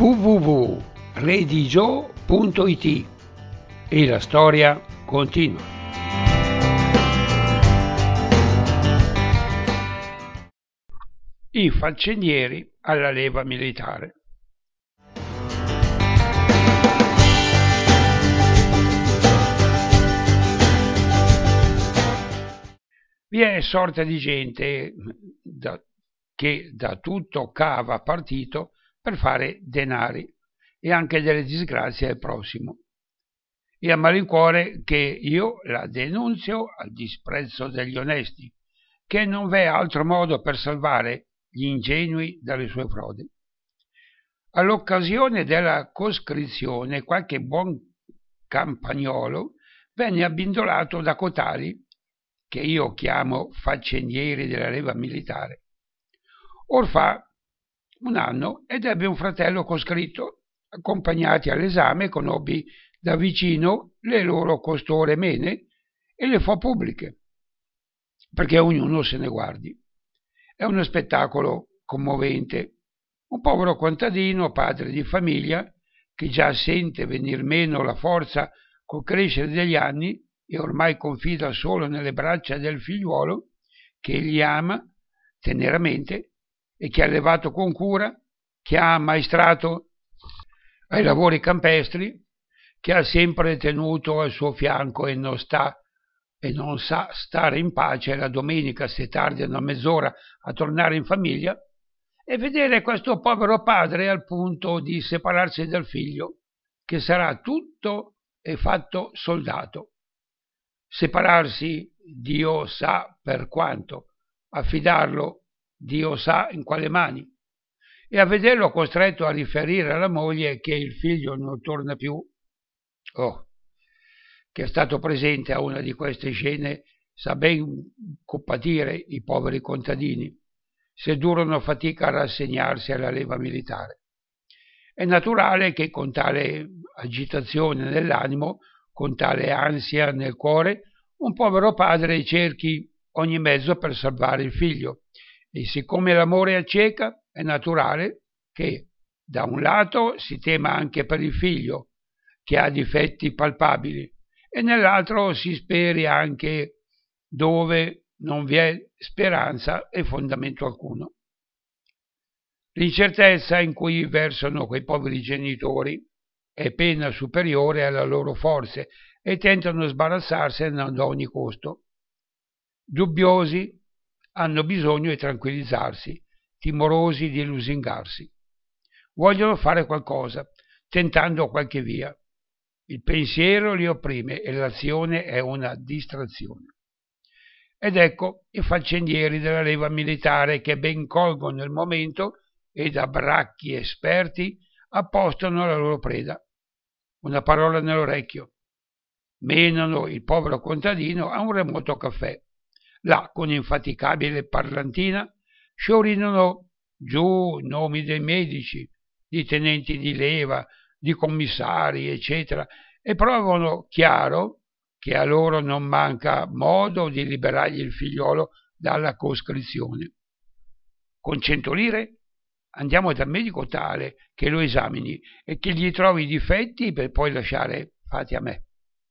www.redigio.it e la storia continua. I faccendieri alla leva militare. Vi è sorta di gente che da tutto cava partito per fare denari e anche delle disgrazie al prossimo. E a malincuore che io la denunzio al disprezzo degli onesti, che non v'è altro modo per salvare gli ingenui dalle sue frodi. All'occasione della coscrizione qualche buon campagnolo venne abbindolato da cotali che io chiamo faccendieri della leva militare. Or fa un anno ed ebbe un fratello coscritto. Accompagnati all'esame conobbi da vicino le loro costore mene e le fo pubbliche, perché ognuno se ne guardi. È uno spettacolo commovente. Un povero contadino, padre di famiglia, che già sente venir meno la forza col crescere degli anni e ormai confida solo nelle braccia del figliuolo, che egli ama teneramente e che ha allevato con cura, che ha ammaestrato ai lavori campestri, che ha sempre tenuto al suo fianco e non sa stare in pace la domenica se tardano mezz'ora a tornare in famiglia, e vedere questo povero padre al punto di separarsi dal figlio, che sarà tutto e fatto soldato. Separarsi Dio sa per quanto, affidarlo Dio sa in quale mani, e a vederlo costretto a riferire alla moglie che il figlio non torna più. Oh, che è stato presente a una di queste scene sa ben compatire i poveri contadini, se durano fatica a rassegnarsi alla leva militare. È naturale che con tale agitazione nell'animo, con tale ansia nel cuore, un povero padre cerchi ogni mezzo per salvare il figlio, e siccome l'amore acceca, è naturale che da un lato si tema anche per il figlio, che ha difetti palpabili, e nell'altro si speri anche dove non vi è speranza e fondamento alcuno. L'incertezza in cui versano quei poveri genitori è pena superiore alle loro forze e tentano sbarazzarsene ad ogni costo. Dubbiosi, hanno bisogno di tranquillizzarsi, timorosi di lusingarsi. Vogliono fare qualcosa, tentando qualche via. Il pensiero li opprime e l'azione è una distrazione. Ed ecco i faccendieri della leva militare che ben colgono il momento e da bracchi esperti appostano la loro preda. Una parola nell'orecchio. Menano il povero contadino a un remoto caffè. Là, con infaticabile parlantina, sciorinano giù nomi dei medici, di tenenti di leva, di commissari, eccetera, e provano chiaro che a loro non manca modo di liberargli il figliolo dalla coscrizione. Con 100 lire andiamo dal medico tale che lo esamini e che gli trovi i difetti per poi lasciare fatti a me.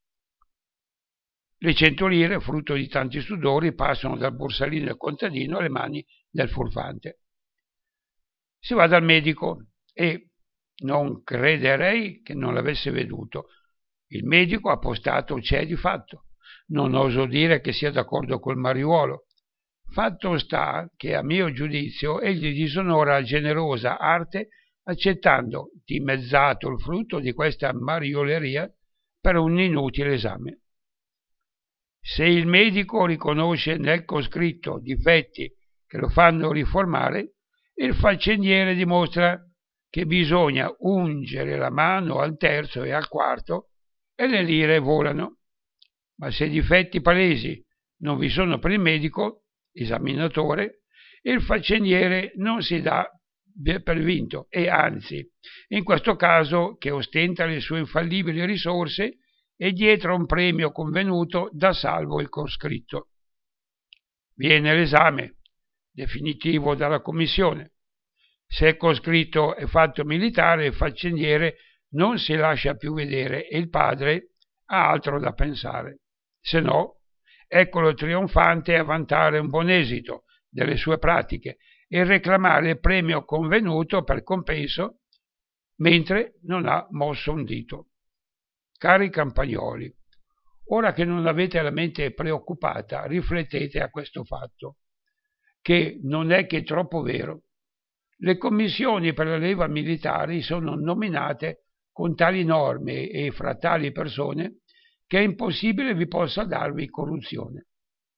Le 100 lire, frutto di tanti sudori, passano dal borsalino del contadino alle mani del furfante. Si va dal medico e non crederei che non l'avesse veduto. Il medico appostato c'è di fatto. Non oso dire che sia d'accordo col mariuolo. Fatto sta che, a mio giudizio, egli disonora la generosa arte accettando dimezzato il frutto di questa marioleria per un inutile esame. Se il medico riconosce nel coscritto difetti che lo fanno riformare, il faccendiere dimostra che bisogna ungere la mano al terzo e al quarto e le lire volano. Ma se difetti palesi non vi sono per il medico, esaminatore, il faccendiere non si dà per vinto e anzi, in questo caso che ostenta le sue infallibili risorse, e dietro a un premio convenuto dà salvo il coscritto. Viene l'esame definitivo dalla commissione. Se è coscritto e fatto militare, il faccendiere non si lascia più vedere e il padre ha altro da pensare. Se no, eccolo trionfante a vantare un buon esito delle sue pratiche e reclamare il premio convenuto per compenso, mentre non ha mosso un dito. Cari campagnoli, ora che non avete la mente preoccupata, riflettete a questo fatto, che non è che troppo vero. Le commissioni per la leva militari sono nominate con tali norme e fra tali persone che è impossibile vi possa darvi corruzione.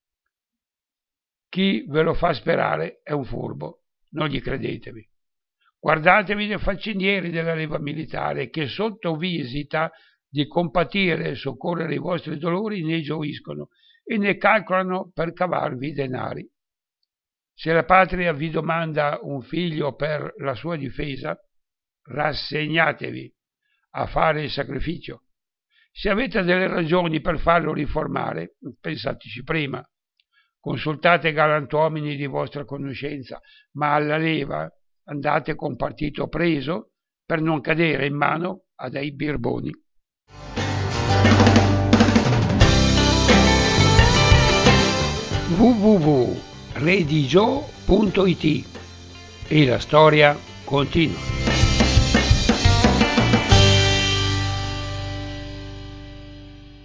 Chi ve lo fa sperare è un furbo, non gli credetevi. Guardatevi dei faccendieri della leva militare che sotto visita di compatire e soccorrere i vostri dolori ne gioiscono e ne calcolano per cavarvi i denari. Se la patria vi domanda un figlio per la sua difesa, rassegnatevi a fare il sacrificio. Se avete delle ragioni per farlo riformare, pensateci prima. Consultate galantuomini di vostra conoscenza, ma alla leva andate con partito preso per non cadere in mano a dei birboni. www.redigio.it e la storia continua.